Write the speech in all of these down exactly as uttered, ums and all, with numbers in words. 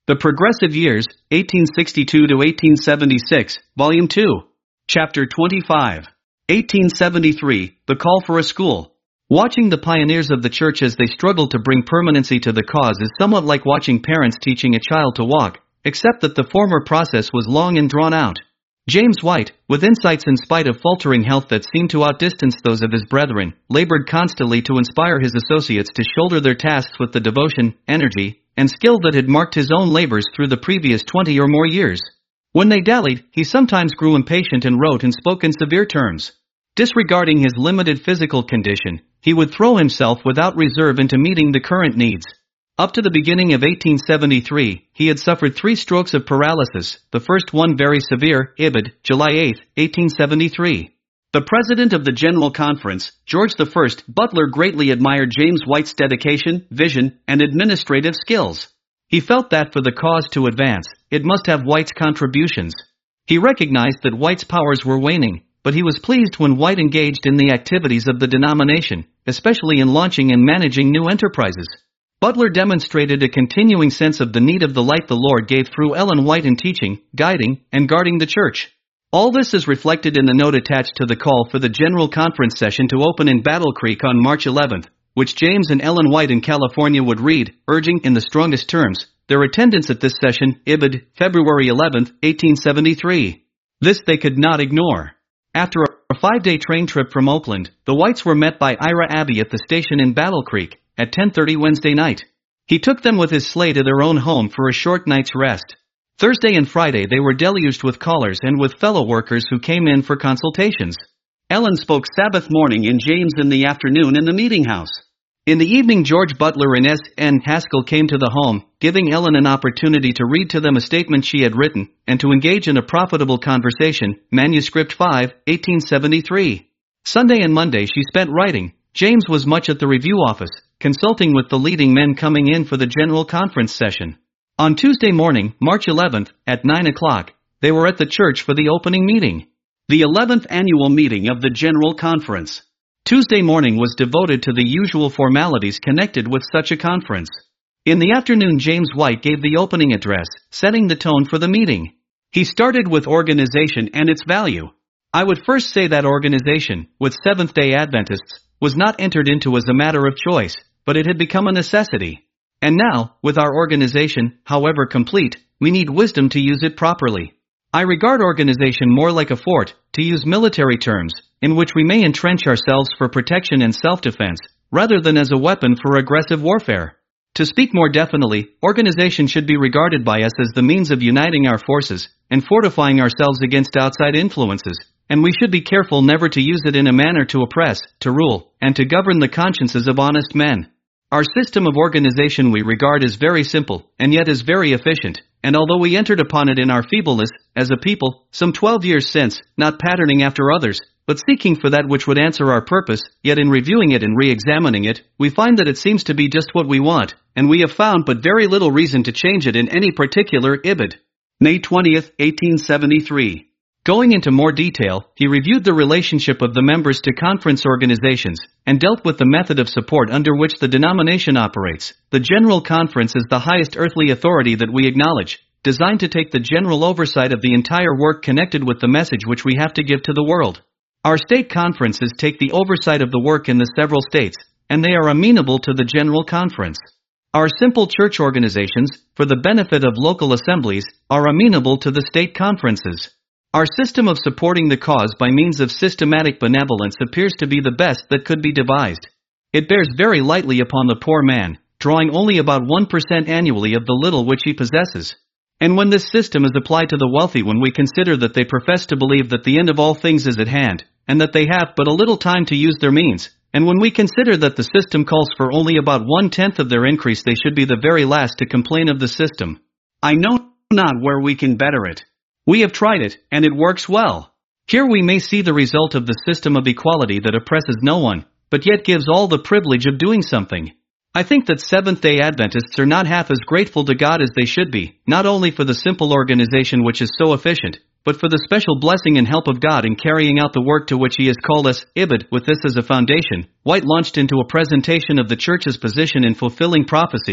The Progressive Years, eighteen sixty-two to eighteen seventy-six, Volume two. Chapter twenty-five. eighteen seventy-three, The Call for a School. Watching the pioneers of the church as they struggled to bring permanency to the cause is somewhat like watching parents teaching a child to walk, except that the former process was long and drawn out. James White, with insights in spite of faltering health that seemed to outdistance those of his brethren, labored constantly to inspire his associates to shoulder their tasks with the devotion, energy, and skill that had marked his own labors through the previous twenty or more years. When they dallied, he sometimes grew impatient and wrote and spoke in severe terms. Disregarding his limited physical condition, he would throw himself without reserve into meeting the current needs. Up to the beginning of eighteen seventy-three, he had suffered three strokes of paralysis, the first one very severe, Ibid, July eighth, eighteen seventy-three. The president of the General Conference, George the First Butler, greatly admired James White's dedication, vision, and administrative skills. He felt that for the cause to advance, it must have White's contributions. He recognized that White's powers were waning, but he was pleased when White engaged in the activities of the denomination, especially in launching and managing new enterprises. Butler demonstrated a continuing sense of the need of the light the Lord gave through Ellen White in teaching, guiding, and guarding the church. All this is reflected in the note attached to the call for the General Conference session to open in Battle Creek on March eleventh, which James and Ellen White in California would read, urging in the strongest terms their attendance at this session, Ibid, February eleventh, eighteen seventy-three. This they could not ignore. After a five-day train trip from Oakland, the Whites were met by Ira Abbey at the station in Battle Creek at ten thirty Wednesday night. He took them with his sleigh to their own home for a short night's rest. Thursday and Friday they were deluged with callers and with fellow workers who came in for consultations. Ellen spoke Sabbath morning and James in the afternoon in the meeting house. In the evening George Butler and S N Haskell came to the home, giving Ellen an opportunity to read to them a statement she had written, and to engage in a profitable conversation, Manuscript five, eighteen seventy-three. Sunday and Monday she spent writing. James was much at the review office, consulting with the leading men coming in for the General Conference session. On Tuesday morning, March eleventh, at nine o'clock, they were at the church for the opening meeting. The eleventh annual meeting of the General Conference. Tuesday morning was devoted to the usual formalities connected with such a conference. In the afternoon James White gave the opening address, setting the tone for the meeting. He started with organization and its value. I would first say that organization, with Seventh-day Adventists, was not entered into as a matter of choice, but it had become a necessity. And now, with our organization, however complete, we need wisdom to use it properly. I regard organization more like a fort, to use military terms, in which we may entrench ourselves for protection and self-defense, rather than as a weapon for aggressive warfare. To speak more definitely, organization should be regarded by us as the means of uniting our forces, and fortifying ourselves against outside influences, and we should be careful never to use it in a manner to oppress, to rule, and to govern the consciences of honest men. Our system of organization we regard as very simple, and yet is very efficient, and although we entered upon it in our feebleness, as a people, some twelve years since, not patterning after others, but seeking for that which would answer our purpose, yet in reviewing it and re-examining it, we find that it seems to be just what we want, and we have found but very little reason to change it in any particular. Ibid. May twentieth, eighteen seventy-three. Going into more detail, he reviewed the relationship of the members to conference organizations, and dealt with the method of support under which the denomination operates. The General Conference is the highest earthly authority that we acknowledge, designed to take the general oversight of the entire work connected with the message which we have to give to the world. Our state conferences take the oversight of the work in the several states, and they are amenable to the General Conference. Our simple church organizations, for the benefit of local assemblies, are amenable to the state conferences. Our system of supporting the cause by means of systematic benevolence appears to be the best that could be devised. It bears very lightly upon the poor man, drawing only about one percent annually of the little which he possesses. And when this system is applied to the wealthy, when we consider that they profess to believe that the end of all things is at hand, and that they have but a little time to use their means, and when we consider that the system calls for only about one-tenth of their increase, they should be the very last to complain of the system. I know not where we can better it. We have tried it, and it works well. Here we may see the result of the system of equality that oppresses no one, but yet gives all the privilege of doing something. I think that Seventh-day Adventists are not half as grateful to God as they should be, not only for the simple organization which is so efficient, but for the special blessing and help of God in carrying out the work to which He has called us. Ibid. With this as a foundation, White launched into a presentation of the Church's position in fulfilling prophecy,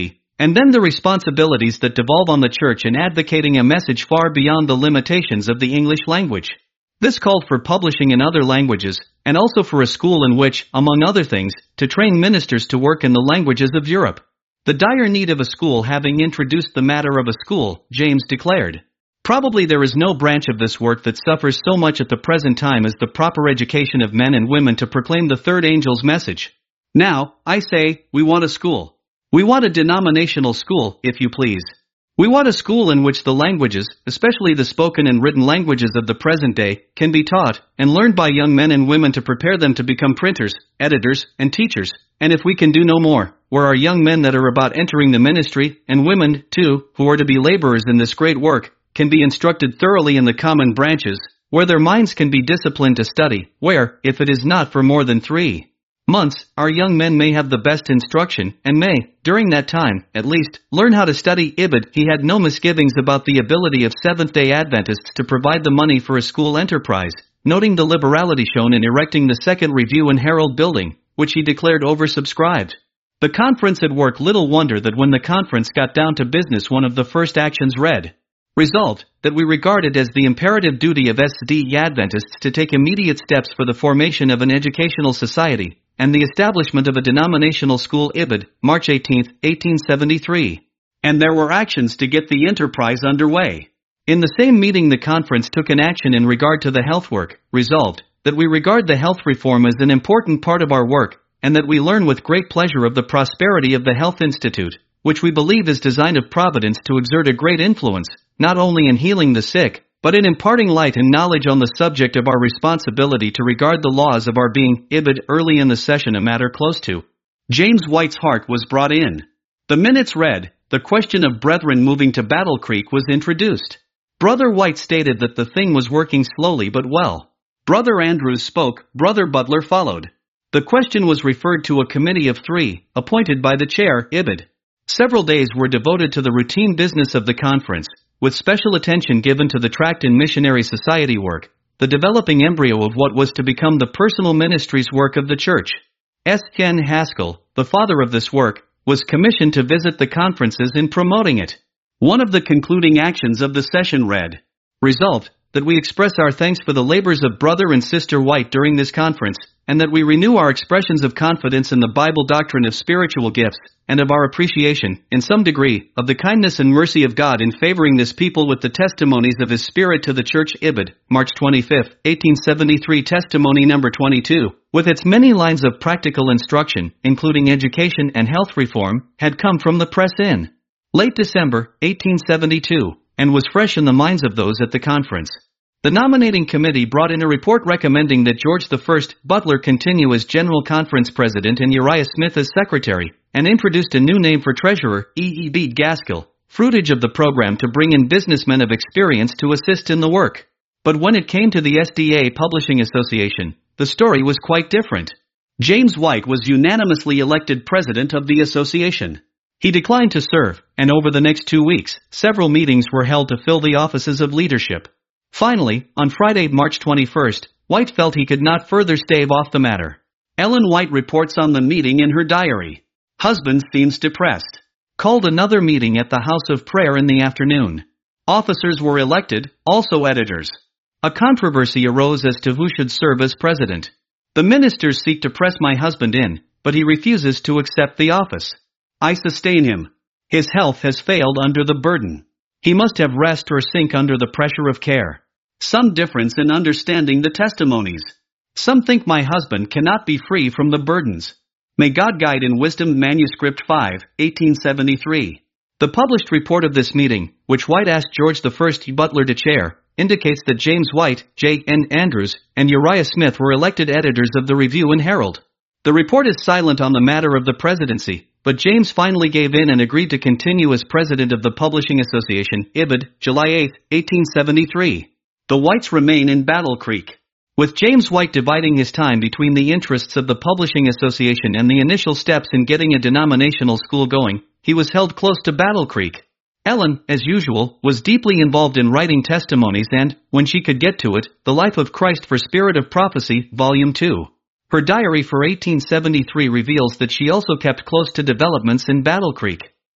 And then the responsibilities that devolve on the church in advocating a message far beyond the limitations of the English language. This called for publishing in other languages, and also for a school in which, among other things, to train ministers to work in the languages of Europe. The dire need of a school having introduced the matter of a school, James declared. Probably there is no branch of this work that suffers so much at the present time as the proper education of men and women to proclaim the third angel's message. Now, I say, we want a school. We want a denominational school, if you please. We want a school in which the languages, especially the spoken and written languages of the present day, can be taught and learned by young men and women to prepare them to become printers, editors, and teachers, and if we can do no more, where our young men that are about entering the ministry, and women, too, who are to be laborers in this great work, can be instructed thoroughly in the common branches, where their minds can be disciplined to study, where, if it is not for more than three months, our young men may have the best instruction, and may, during that time, at least, learn how to study Ibid. He had no misgivings about the ability of Seventh-day Adventists to provide the money for a school enterprise, noting the liberality shown in erecting the second Review and Herald building, which he declared oversubscribed. The conference had worked. Little wonder that when the conference got down to business, one of the first actions read, resolved, that we regard it as the imperative duty of Seventh-day Adventists to take immediate steps for the formation of an educational society, and the establishment of a denominational school. Ibid, March eighteenth, eighteen seventy-three. And there were actions to get the enterprise underway. In the same meeting the conference took an action in regard to the health work, resolved, that we regard the health reform as an important part of our work, and that we learn with great pleasure of the prosperity of the Health Institute, which we believe is designed of Providence to exert a great influence, not only in healing the sick, but in imparting light and knowledge on the subject of our responsibility to regard the laws of our being. Ibid, early in the session, a matter close to James White's heart was brought in. The minutes read, the question of brethren moving to Battle Creek was introduced. Brother White stated that the thing was working slowly but well. Brother Andrews spoke, Brother Butler followed. The question was referred to a committee of three, appointed by the chair. Ibid. Several days were devoted to the routine business of the conference, with special attention given to the tract and missionary society work, the developing embryo of what was to become the personal ministries work of the church. S. Ken Haskell, the father of this work, was commissioned to visit the conferences in promoting it. One of the concluding actions of the session read, resolved, that we express our thanks for the labors of Brother and Sister White during this conference, and that we renew our expressions of confidence in the Bible doctrine of spiritual gifts, and of our appreciation, in some degree, of the kindness and mercy of God in favoring this people with the testimonies of His Spirit to the Church. Ibid, March twenty-fifth, eighteen seventy-three. Testimony number twenty-two, with its many lines of practical instruction, including education and health reform, had come from the press in late December, eighteen seventy-two, and was fresh in the minds of those at the conference. The nominating committee brought in a report recommending that George the First Butler continue as General Conference President and Uriah Smith as Secretary, and introduced a new name for Treasurer, E E B Gaskill, fruitage of the program to bring in businessmen of experience to assist in the work. But when it came to the S D A Publishing Association, the story was quite different. James White was unanimously elected president of the association. He declined to serve, and over the next two weeks, several meetings were held to fill the offices of leadership. Finally, on Friday, March twenty-first, White felt he could not further stave off the matter. Ellen White reports on the meeting in her diary. Husband seems depressed. Called another meeting at the House of Prayer in the afternoon. Officers were elected, also editors. A controversy arose as to who should serve as president. The ministers seek to press my husband in, but he refuses to accept the office. I sustain him. His health has failed under the burden. He must have rest or sink under the pressure of care. Some difference in understanding the testimonies. Some think my husband cannot be free from the burdens. May God guide in wisdom. Manuscript five, eighteen seventy-three. The published report of this meeting, which White asked George the First Butler to chair, indicates that James White, J. N. Andrews, and Uriah Smith were elected editors of the Review and Herald. The report is silent on the matter of the presidency, but James finally gave in and agreed to continue as president of the Publishing Association. Ibid, July eighth, eighteen seventy-three. The Whites remain in Battle Creek. With James White dividing his time between the interests of the Publishing Association and the initial steps in getting a denominational school going, he was held close to Battle Creek. Ellen, as usual, was deeply involved in writing testimonies and, when she could get to it, The Life of Christ for Spirit of Prophecy, Volume two. Her diary for eighteen seventy-three reveals that she also kept close to developments in Battle Creek.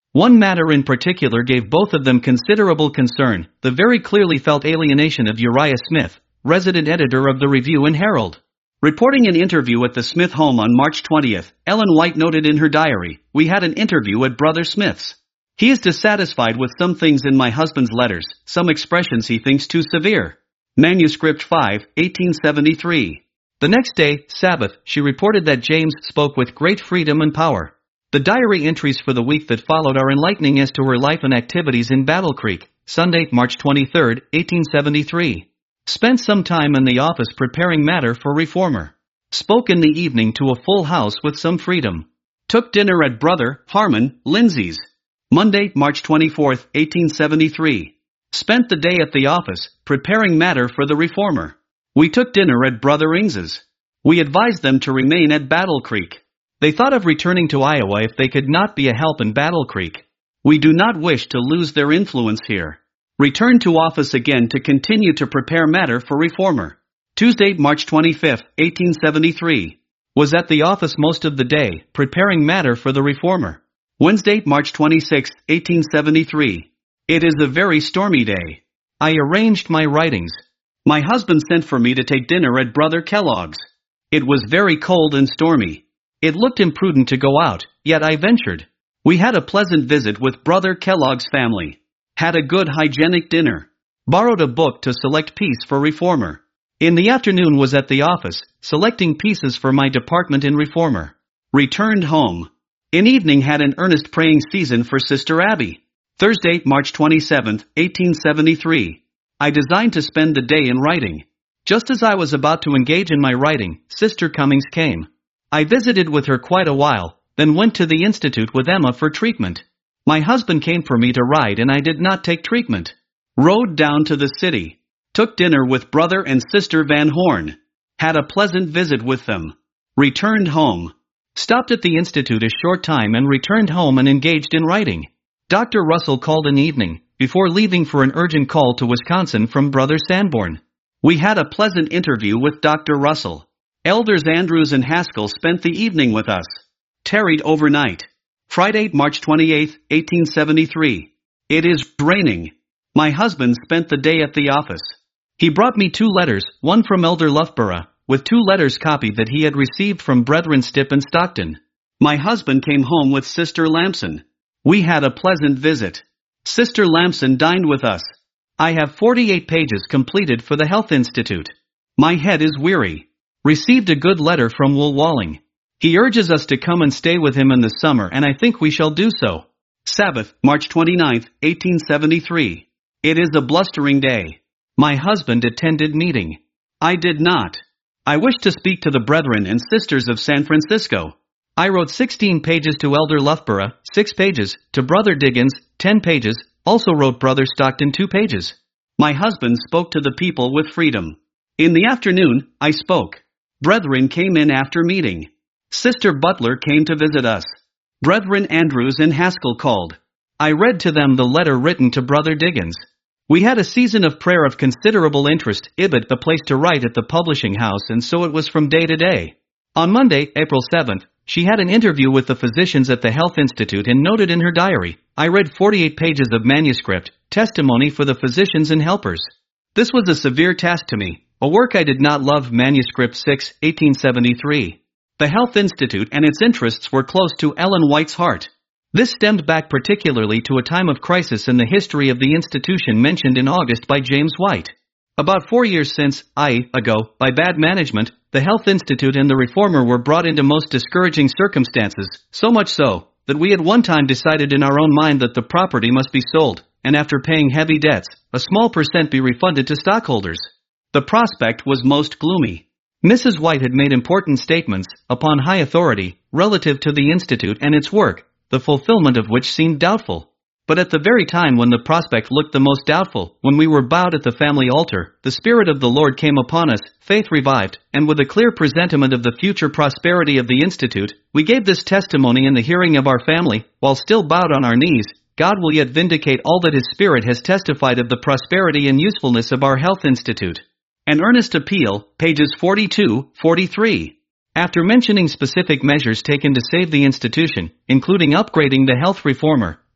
One matter in particular gave both of them considerable concern, the very clearly felt alienation of Uriah Smith, resident editor of the Review and Herald. Reporting an interview at the Smith home on March twentieth, Ellen White noted in her diary, "We had an interview at Brother Smith's. He is dissatisfied with some things in my husband's letters, some expressions he thinks too severe." Manuscript five, eighteen seventy-three. The next day, Sabbath, she reported that James spoke with great freedom and power. The diary entries for the week that followed are enlightening as to her life and activities in Battle Creek. Sunday, March twenty-third, eighteen seventy-three. Spent some time in the office preparing matter for reformer. Spoke in the evening to a full house with some freedom. Took dinner at Brother Harmon Lindsay's. Monday, March twenty-fourth, eighteen seventy-three. Spent the day at the office, preparing matter for the reformer. We took dinner at Brother Ings's. We advised them to remain at Battle Creek. They thought of returning to Iowa if they could not be a help in Battle Creek. We do not wish to lose their influence here. Returned to office again to continue to prepare matter for reformer. Tuesday, March twenty-fifth, eighteen seventy-three. Was at the office most of the day, preparing matter for the reformer. Wednesday, March twenty-sixth, eighteen seventy-three. It is a very stormy day. I arranged my writings. My husband sent for me to take dinner at Brother Kellogg's. It was very cold and stormy. It looked imprudent to go out, yet I ventured. We had a pleasant visit with Brother Kellogg's family. Had a good hygienic dinner. Borrowed a book to select piece for reformer. In the afternoon was at the office, selecting pieces for my department in reformer. Returned home. In evening had an earnest praying season for Sister Abby. Thursday, March twenty-seventh, eighteen seventy-three. I designed to spend the day in writing. Just as I was about to engage in my writing, Sister Cummings came. I visited with her quite a while, then went to the Institute with Emma for treatment. My husband came for me to ride and I did not take treatment. Rode down to the city. Took dinner with Brother and Sister Van Horn. Had a pleasant visit with them. Returned home. Stopped at the Institute a short time and returned home and engaged in writing. Doctor Russell called in evening, before leaving for an urgent call to Wisconsin from Brother Sanborn. We had a pleasant interview with Doctor Russell. Elders Andrews and Haskell spent the evening with us. Tarried overnight. Friday, March twenty-eighth, eighteen seventy-three. It is raining. My husband spent the day at the office. He brought me two letters, one from Elder Loughborough, with two letters copied that he had received from Brethren Stipp and Stockton. My husband came home with Sister Lamson. We had a pleasant visit. Sister Lamson dined with us. I have forty-eight pages completed for the Health Institute. My head is weary. Received a good letter from Will Walling. He urges us to come and stay with him in the summer and I think we shall do so. Sabbath, March twenty-ninth, eighteen seventy-three. It is a blustering day. My husband attended meeting. I did not. I wish to speak to the brethren and sisters of San Francisco. I wrote sixteen pages to Elder Loughborough, six pages, to Brother Diggins, ten pages, also wrote Brother Stockton two pages. My husband spoke to the people with freedom. In the afternoon, I spoke. Brethren came in after meeting. Sister Butler came to visit us. Brethren Andrews and Haskell called. I read to them the letter written to Brother Diggins. We had a season of prayer of considerable interest, Ibid a place to write at the publishing house, and so it was from day to day. On Monday, April seventh, she had an interview with the physicians at the Health Institute and noted in her diary, I read forty-eight pages of manuscript, testimony for the physicians and helpers. This was a severe task to me, a work I did not love. Manuscript six, eighteen seventy-three. The Health Institute and its interests were close to Ellen White's heart. This stemmed back particularly to a time of crisis in the history of the institution mentioned in August by James White. About four years since, that is, ago, by bad management, the Health Institute and the Reformer were brought into most discouraging circumstances, so much so, that we at one time decided in our own mind that the property must be sold, and after paying heavy debts, a small percent be refunded to stockholders. The prospect was most gloomy. Missus White had made important statements, upon high authority, relative to the Institute and its work, the fulfillment of which seemed doubtful. But at the very time when the prospect looked the most doubtful, when we were bowed at the family altar, the Spirit of the Lord came upon us, faith revived, and with a clear presentiment of the future prosperity of the Institute, we gave this testimony in the hearing of our family, while still bowed on our knees, God will yet vindicate all that His Spirit has testified of the prosperity and usefulness of our Health Institute. An earnest appeal, pages forty-two, forty-three. After mentioning specific measures taken to save the institution, including upgrading the health reformer,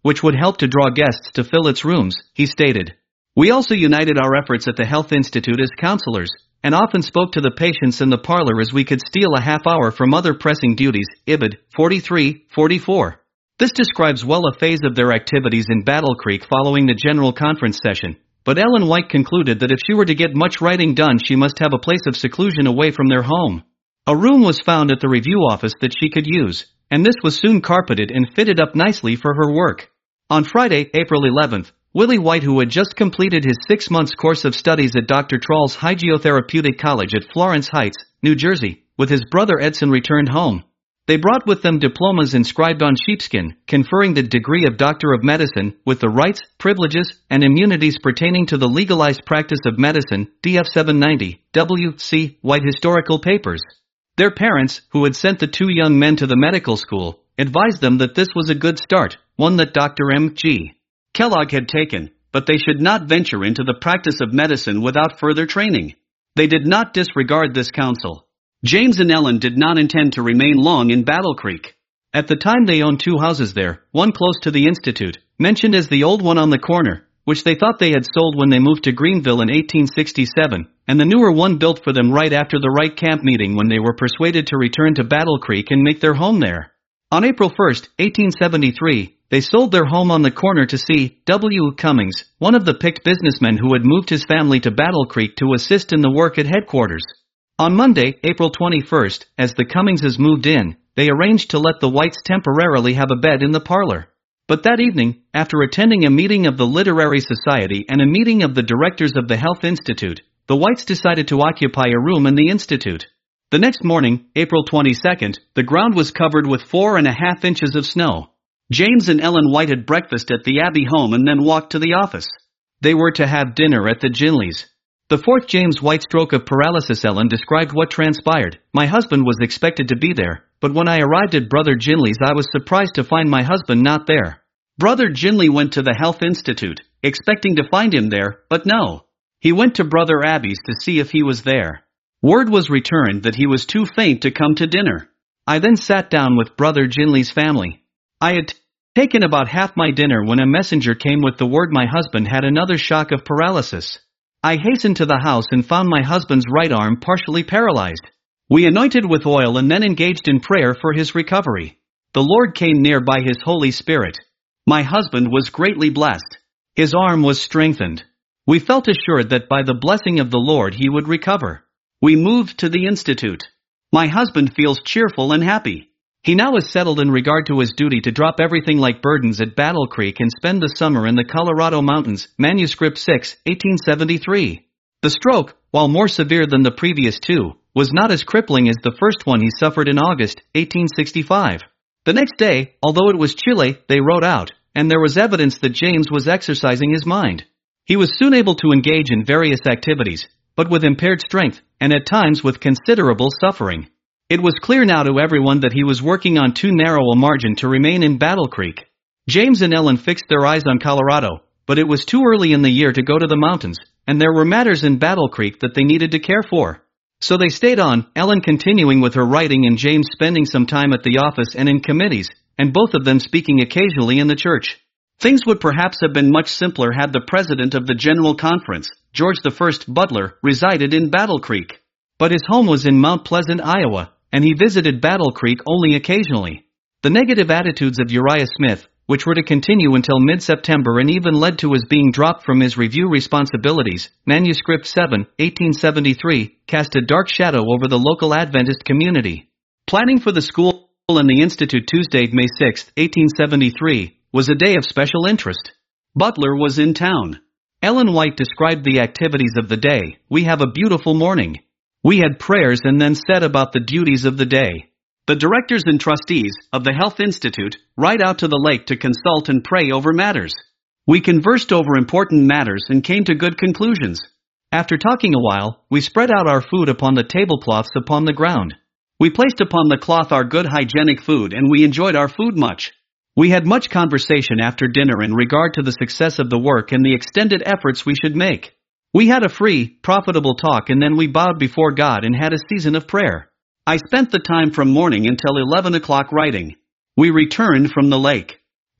which would help to draw guests to fill its rooms, he stated. We also united our efforts at the Health Institute as counselors, and often spoke to the patients in the parlor as we could steal a half hour from other pressing duties. Ibid. forty-three forty-four. This describes well a phase of their activities in Battle Creek following the general conference session, but Ellen White concluded that if she were to get much writing done she must have a place of seclusion away from their home. A room was found at the review office that she could use, and this was soon carpeted and fitted up nicely for her work. On Friday, April eleventh, Willie White, who had just completed his six months course of studies at Doctor Troll's Hygiotherapeutic College at Florence Heights, New Jersey, with his brother Edson returned home. They brought with them diplomas inscribed on sheepskin, conferring the degree of Doctor of Medicine, with the rights, privileges, and immunities pertaining to the legalized practice of medicine, D F seven ninety, W C White Historical Papers. Their parents, who had sent the two young men to the medical school, advised them that this was a good start, one that Doctor M G Kellogg had taken, but they should not venture into the practice of medicine without further training. They did not disregard this counsel. James and Ellen did not intend to remain long in Battle Creek. At the time they owned two houses there, one close to the Institute, mentioned as the old one on the corner, which they thought they had sold when they moved to Greenville in eighteen sixty-seven, and the newer one built for them right after the Wright Camp meeting when they were persuaded to return to Battle Creek and make their home there. On April first, eighteen seventy-three, they sold their home on the corner to C W Cummings, one of the picked businessmen who had moved his family to Battle Creek to assist in the work at headquarters. On Monday, April twenty-first, as the Cummingses moved in, they arranged to let the Whites temporarily have a bed in the parlor. But that evening, after attending a meeting of the Literary Society and a meeting of the directors of the Health Institute, the Whites decided to occupy a room in the Institute. The next morning, April twenty-second, the ground was covered with four and a half inches of snow. James and Ellen White had breakfast at the Abbey home and then walked to the office. They were to have dinner at the Ginleys. The fourth James White stroke of paralysis. Ellen described what transpired. My husband was expected to be there, but when I arrived at Brother Ginley's I was surprised to find my husband not there. Brother Ginley went to the Health Institute, expecting to find him there, but no. He went to Brother Abbey's to see if he was there. Word was returned that he was too faint to come to dinner. I then sat down with Brother Ginley's family. I had taken about half my dinner when a messenger came with the word my husband had another shock of paralysis. I hastened to the house and found my husband's right arm partially paralyzed. We anointed with oil and then engaged in prayer for his recovery. The Lord came near by His Holy Spirit. My husband was greatly blessed. His arm was strengthened. We felt assured that by the blessing of the Lord he would recover. We moved to the Institute. My husband feels cheerful and happy. He now is settled in regard to his duty to drop everything like burdens at Battle Creek and spend the summer in the Colorado mountains. Manuscript six, eighteen seventy-three. The stroke, while more severe than the previous two, was not as crippling as the first one he suffered in August, eighteen sixty-five. The next day, although it was chilly, they rode out, and there was evidence that James was exercising his mind. He was soon able to engage in various activities, but with impaired strength, and at times with considerable suffering. It was clear now to everyone that he was working on too narrow a margin to remain in Battle Creek. James and Ellen fixed their eyes on Colorado, but it was too early in the year to go to the mountains, and there were matters in Battle Creek that they needed to care for. So they stayed on, Ellen continuing with her writing and James spending some time at the office and in committees, and both of them speaking occasionally in the church. Things would perhaps have been much simpler had the president of the General Conference, George the First Butler, resided in Battle Creek. But his home was in Mount Pleasant, Iowa, and he visited Battle Creek only occasionally. The negative attitudes of Uriah Smith, which were to continue until mid-September and even led to his being dropped from his review responsibilities, Manuscript seven, eighteen seventy-three, cast a dark shadow over the local Adventist community. Planning for the school and the Institute Tuesday, May sixth, eighteen seventy-three, was a day of special interest. Butler was in town. Ellen White described the activities of the day. We have a beautiful morning. We had prayers and then set about the duties of the day. The directors and trustees of the Health Institute ride out to the lake to consult and pray over matters. We conversed over important matters and came to good conclusions. After talking a while, we spread out our food upon the tablecloths upon the ground. We placed upon the cloth our good hygienic food and we enjoyed our food much. We had much conversation after dinner in regard to the success of the work and the extended efforts we should make. We had a free, profitable talk and then we bowed before God and had a season of prayer. I spent the time from morning until eleven o'clock writing. We returned from the lake.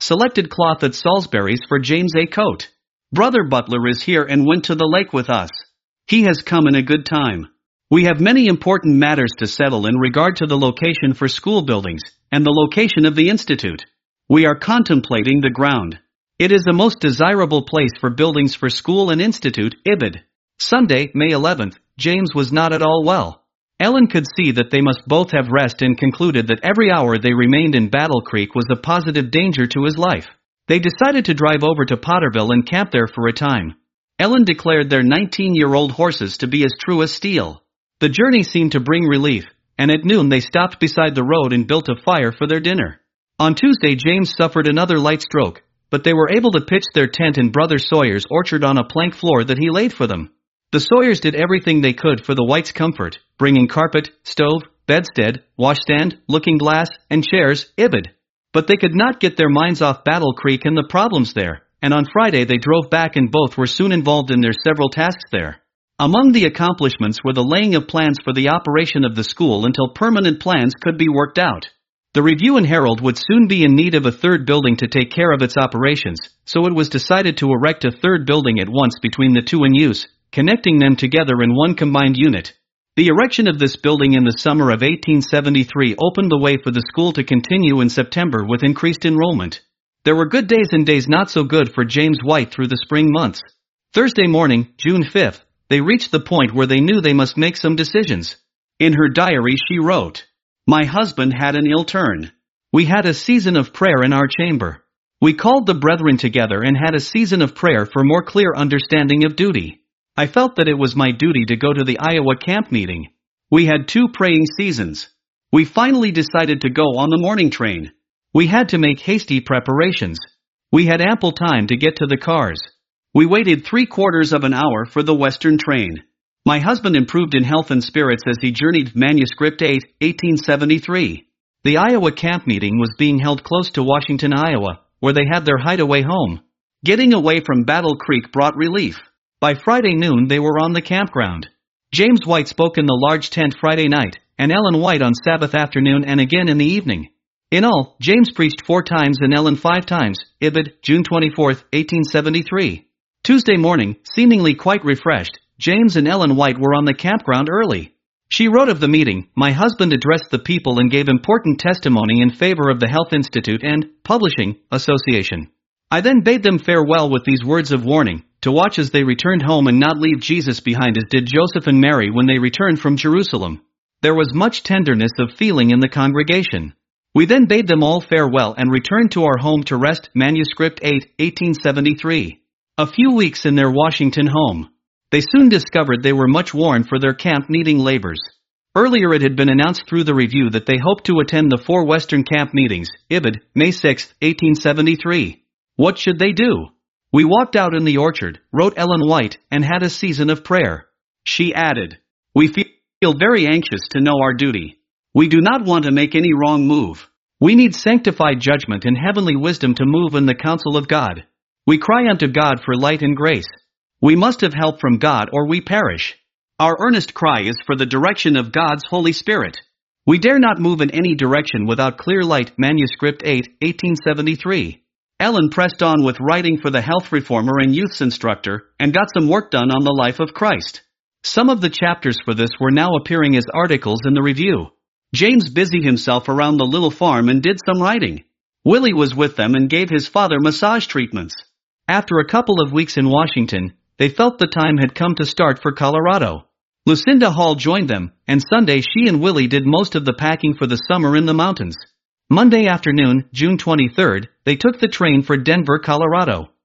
Selected cloth at Salisbury's for James A. Coat. Brother Butler is here and went to the lake with us. He has come in a good time. We have many important matters to settle in regard to the location for school buildings, and the location of the institute. We are contemplating the ground. It is the most desirable place for buildings for school and institute, Ibid. Sunday, May eleventh, James was not at all well. Ellen could see that they must both have rest and concluded that every hour they remained in Battle Creek was a positive danger to his life. They decided to drive over to Potterville and camp there for a time. Ellen declared their nineteen-year-old horses to be as true as steel. The journey seemed to bring relief, and at noon they stopped beside the road and built a fire for their dinner. On Tuesday James suffered another light stroke, but they were able to pitch their tent in Brother Sawyer's orchard on a plank floor that he laid for them. The Sawyers did everything they could for the Whites' comfort, bringing carpet, stove, bedstead, washstand, looking-glass, and chairs, Ibid. But they could not get their minds off Battle Creek and the problems there, and on Friday they drove back and both were soon involved in their several tasks there. Among the accomplishments were the laying of plans for the operation of the school until permanent plans could be worked out. The Review and Herald would soon be in need of a third building to take care of its operations, so it was decided to erect a third building at once between the two in use, connecting them together in one combined unit. The erection of this building in the summer of eighteen seventy-three opened the way for the school to continue in September with increased enrollment. There were good days and days not so good for James White through the spring months. Thursday morning, June fifth, they reached the point where they knew they must make some decisions. In her diary she wrote, "My husband had an ill turn. We had a season of prayer in our chamber. We called the brethren together and had a season of prayer for more clear understanding of duty. I felt that it was my duty to go to the Iowa camp meeting. We had two praying seasons. We finally decided to go on the morning train. We had to make hasty preparations. We had ample time to get to the cars. We waited three quarters of an hour for the Western train. My husband improved in health and spirits as he journeyed." Manuscript eight, eighteen seventy-three. The Iowa camp meeting was being held close to Washington, Iowa, where they had their hideaway home. Getting away from Battle Creek brought relief. By Friday noon they were on the campground. James White spoke in the large tent Friday night, and Ellen White on Sabbath afternoon and again in the evening. In all, James preached four times and Ellen five times, Ibid, June twenty-fourth, eighteen seventy-three. Tuesday morning, seemingly quite refreshed, James and Ellen White were on the campground early. She wrote of the meeting, "My husband addressed the people and gave important testimony in favor of the Health Institute and Publishing Association. I then bade them farewell with these words of warning, to watch as they returned home and not leave Jesus behind as did Joseph and Mary when they returned from Jerusalem. There was much tenderness of feeling in the congregation. We then bade them all farewell and returned to our home to rest." Manuscript eight, eighteen seventy-three. A few weeks in their Washington home. They soon discovered they were much worn for their camp meeting labors. Earlier it had been announced through the Review that they hoped to attend the four Western camp meetings, Ibid, May sixth, eighteen seventy-three. What should they do? "We walked out in the orchard," wrote Ellen White, "and had a season of prayer." She added, "We feel very anxious to know our duty. We do not want to make any wrong move. We need sanctified judgment and heavenly wisdom to move in the counsel of God. We cry unto God for light and grace. We must have help from God or we perish. Our earnest cry is for the direction of God's Holy Spirit. We dare not move in any direction without clear light." Manuscript eight, eighteen seventy-three. Ellen pressed on with writing for the health reformer and youth's instructor, and got some work done on the life of Christ. Some of the chapters for this were now appearing as articles in the Review. James busied himself around the little farm and did some writing. Willie was with them and gave his father massage treatments. After a couple of weeks in Washington, they felt the time had come to start for Colorado. Lucinda Hall joined them, and Sunday she and Willie did most of the packing for the summer in the mountains. Monday afternoon, June twenty-third, they took the train for Denver, Colorado.